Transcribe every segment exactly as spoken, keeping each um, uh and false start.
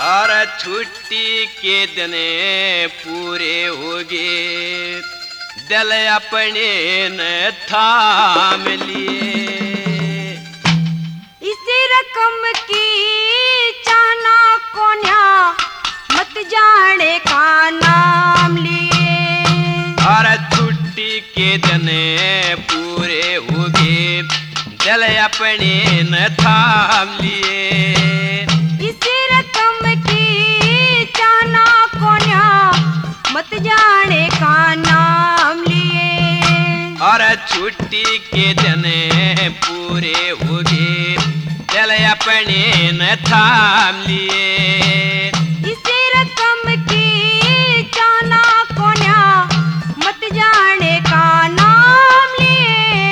और छुट्टी के दिन पूरे हो गए, दिल अपने न थाम लिए। इसी रकम की चाना कोन्या मत जाने का नाम लिए। और छुट्टी के दिन पूरे हो गए, दिल अपने न थाम लिए। इसी रकम की चाना कोन्या मत जाने का नाम लिए। और छुट्टी के दिन पूरे हो गए, दिल अपने न थाम लिए। इसी रकम की चाना कोन्या मत जाने का नाम लिए।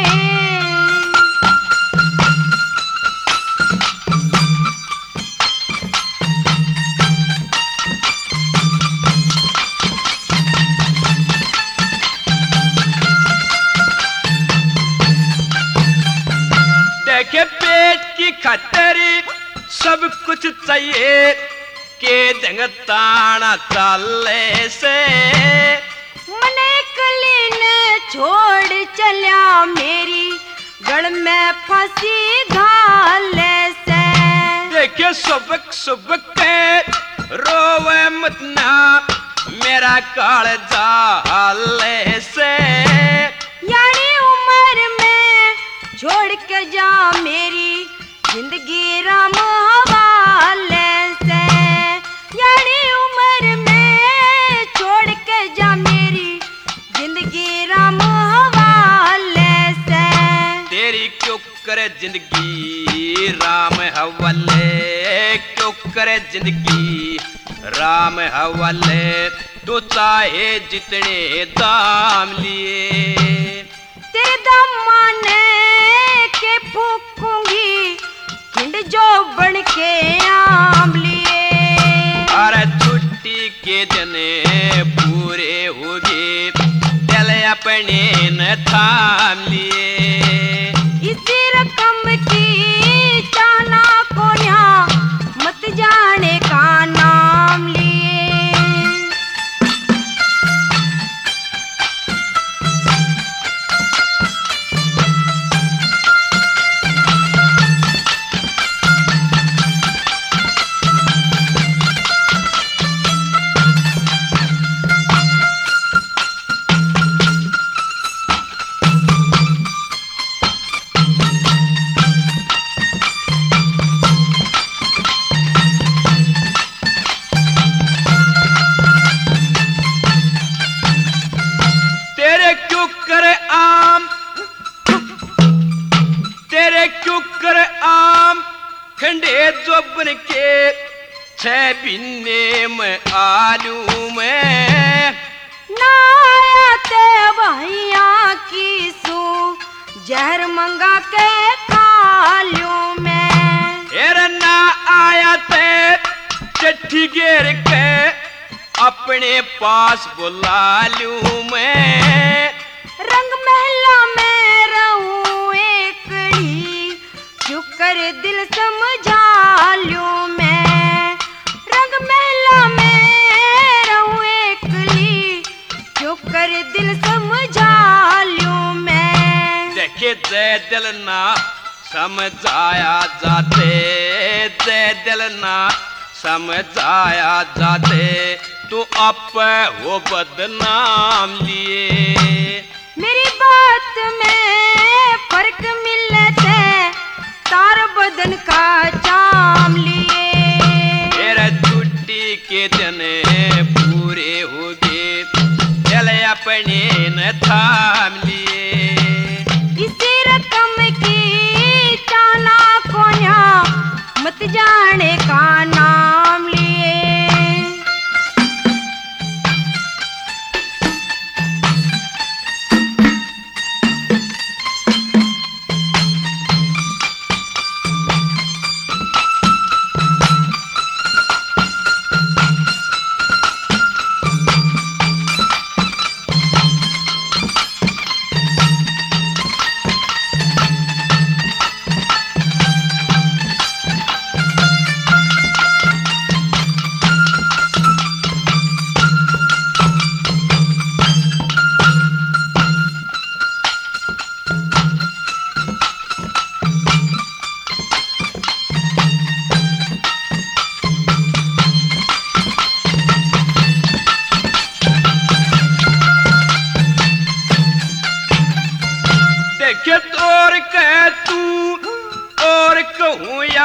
देखे पेट की खातिर सब कुछ चाहिए, के दंग ताना चाले से। मने कली ने छोड़ चलिया मेरी गल में फंसी घाले से। देखे सुबक सुबक के रोवे मत ना मेरा काल जाले से। यानी उम्र में छोड़ के जा मेरी जिंदगी राम हवाले से। यानी उम्र में छोड़ के जा मेरी जिंदगी राम हवाले से। तेरी क्यों करे जिंदगी राम हवाले, क्यों करे जिंदगी राम हवाले। तू चाहे जितने दाम लिए, तेरे दम माने के फूकूंगी खिंड जो बन के आम लिए। और छुट्टी के दिन पूरे हो गए, दिल अपने न थाम लिए। इसी रकम की चाना कोन्या मत जाने का नाम लिए। तेरे क्यों करे आम, तेरे क्यों करे आम खंडे जो बन के छह बिन्ने में आलू में। नाया ते वहिया की सू जहर मंगा के खालू में। तेरा ना आया ते चिट्ठी घेर के अपने पास बुला लूं मैं। रंग महला में रहूं एकड़ी क्यों कर दिल समझा लूं मैं। रंग महला में रहूं एकड़ी क्यों कर दिल समझा लूं मैं। देखे जय दिल ना समझाया जाते, जय दिल ना समझाया जाते। तू आप वो बदनाम लिए। मेरी बात में फर्क मिले थे तार बदन का जाम लिए। तेरा छुट्टी के दिन पूरे हो गए, दिल अपने न थाम लिए। इसी रकम की चाना कोन्या मत जाने का नाम लिए।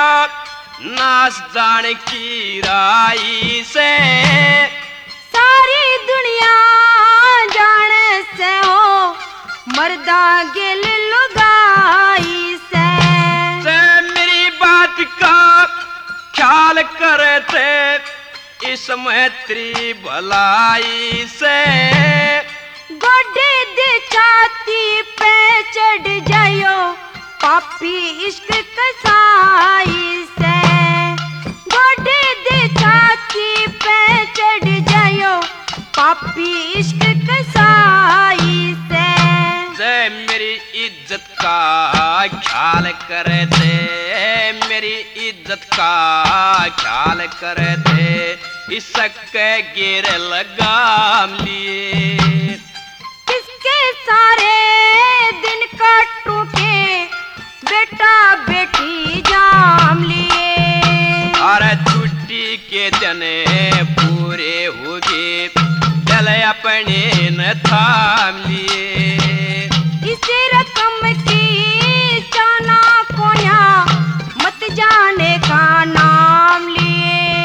नास जान की राई से सारी दुनिया जाने से हो मर्दा गिल लुगाई से से मेरी बात का ख्याल करते इस मैत्री भलाई से गोडे दे छाती पे चढ़ जायो पापी इश्क कसाई से गोडे दे छाती पे चढ़ जायो पापी इश्क कसाई से जय मेरी इज्जत का ख्याल करते मेरी इज्जत का ख्याल करते इसके गिर लगाम लिए किसके सारे दिन काटू के बेटा बेटी जाम लिए अरे छुट्टी के दिन पूरे हो गए चल अपने न थाम लिए इस रकम की चाना कोया मत जाने का नाम लिए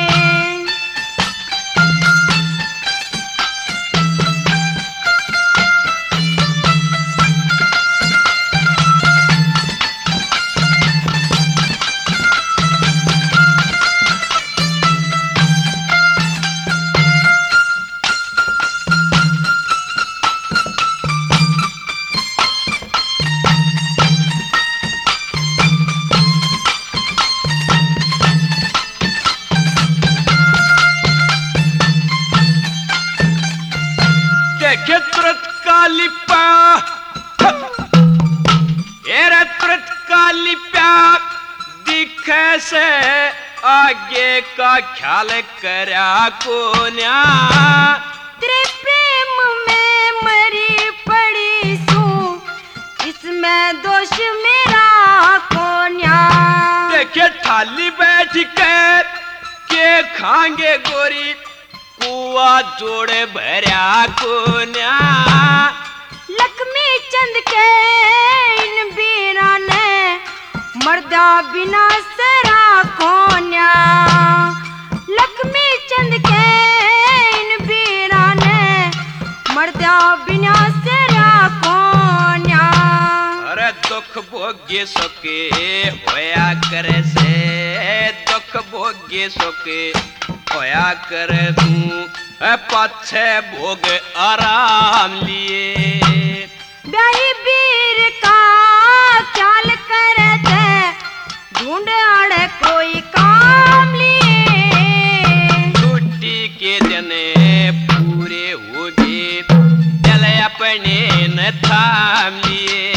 देखे तुरंत का लिपा एरे तुरंत का लिपा दिखे से आगे का ख्याल करया कोन्या तेरे प्रेम में मरी पड़ी सू इसमें दोष मेरा कोन्या देखे थाली बैठ के के खांगे गोरी कुआ जोड़े भरया कोन्या लक्ष्मी चंद के इन बीरा ने मर्दा बिना सरा कोन्या लक्ष्मी चंद के इन बीरा ने मर्दा बिना सरा कोन्या अरे दुख भोग्य सके होया करे से दुख भोग्य सके होया करे तू पाछे भोग आराम लिए ब्याही वीर का ख्याल करे थे ढूंढ आड़े कोई काम लिए छुट्टी के दिन पूरे हो गए चल अपने न थाम लिए